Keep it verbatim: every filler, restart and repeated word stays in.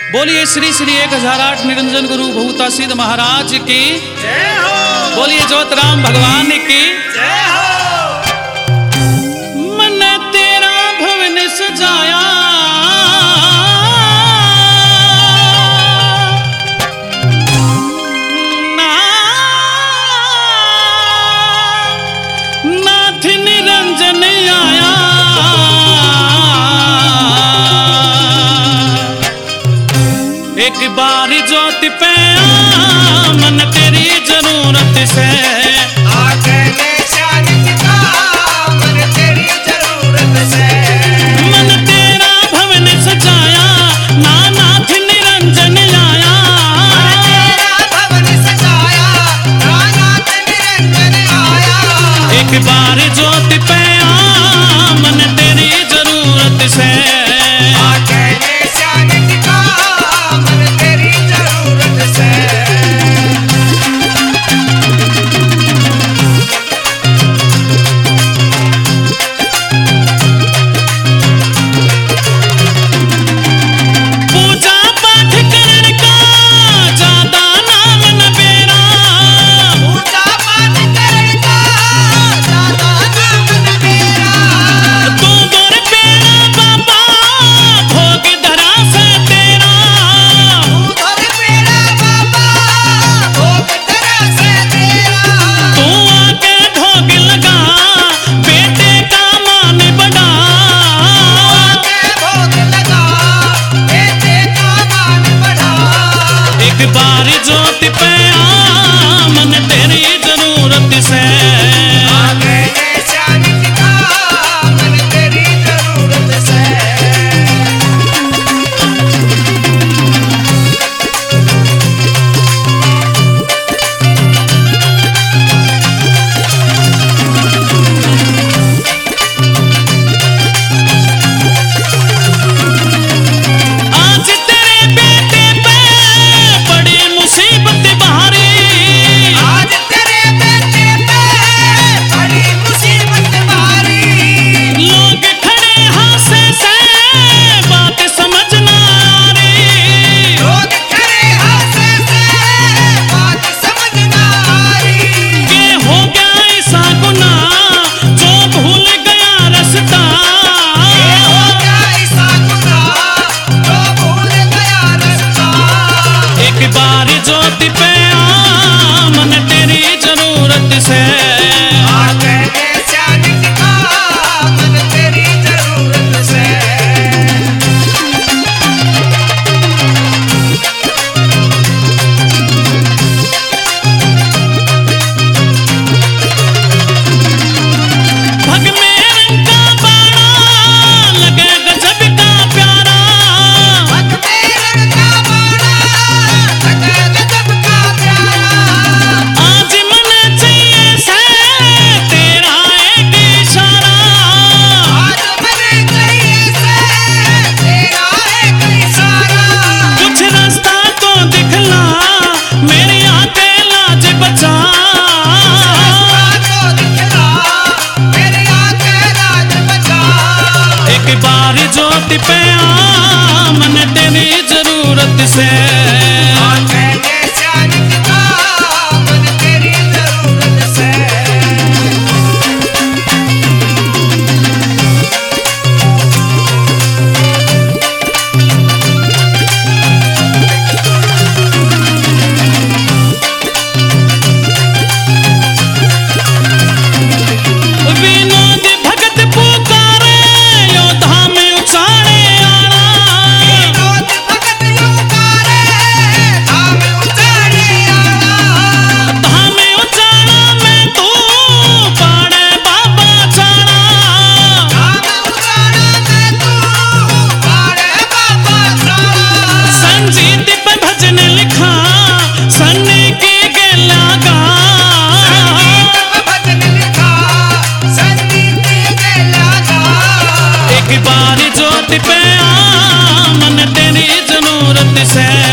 बोलिए श्री श्री एक हजार आठ निरंजन गुरु भूता सिद्ध महाराज की जय हो। बोलिए ज्योतराम भगवान की जय हो। मन तेरा भवन सजाया ना, नाथ निरंजन आया एक बार ज्योति पे आ मन तेरी जरूरत से आके निशान का मन तेरी जरूरत से मन तेरा भवन सजाया ना नाथ निरंजन आया मन तेरा भवन सजाया ना नाथ निरंजन आया एक बार ज्योति पे आ मन तेरी जरूरत से आके निशान का मन तेरी जरूरत से पूजा पाठ करने का ज्यादा नाम न बेरा पूजा पाठ करने का ज्यादा नाम न मेरा तू गोर पेड़ा बाबा भोग धरा से तेरा उधर पेड़ा बाबा भोग तेरा से तेरा तू आके भोग लगा बेटे का मान बढ़ा आके भोग लगा बेटे का मान बढ़ा एक बार ज्योति पे आ मन तेरी जरूरत से आके निशान का मन तेरी जरूरत से आज तेरे बेटे पे बड़ी मुसीबत भारी आज तेरे बेटे पे बड़ी मुसीबत मारी लोग खड़े हासे से बात समझ ना आ रही लोग खड़े हासे से बात समझ ना आ रही के हो गया ऐसा गुनाह जो भूल गया रास्ता ये हो गया ऐसा गुनाह जो भूल गया रास्ता एक बार ज्योति पे आ मन तेरी जरूरत से आके निशान का मन तेरी जरूरत से भग में रंग का बाड़ा लगे गजब का प्यारा भग मेरन का बाड़ा लगे गजब का प्यारा आज मन चाहिए से तेरा एक इशारा आज मने चाहिए से तेरा एक इशारा कुछ रास्ता तो दिखला मेरी आंखें लाज बचा रास्ता तो दिखला मेरी आंखें लाज बचा एक बार ज्योति पे आ मन तेरी जरूरत से आके निशान का मन तेरी जरूरत से विनोद भगत पुकारे योद्धा में उचारे आना विनोद भगत यूकारे धाम उतारे आना धाम उचारा में तू पाड़े बाबा चारा धाम उतारा में तू पाड़े बाबा सारा संजीत पे भजन लिखा सन्नी की गेला गा संगीत पे भजन लिखा संगीत के लगा एक बार ज्योति पे आ मन तेरी जरूरत से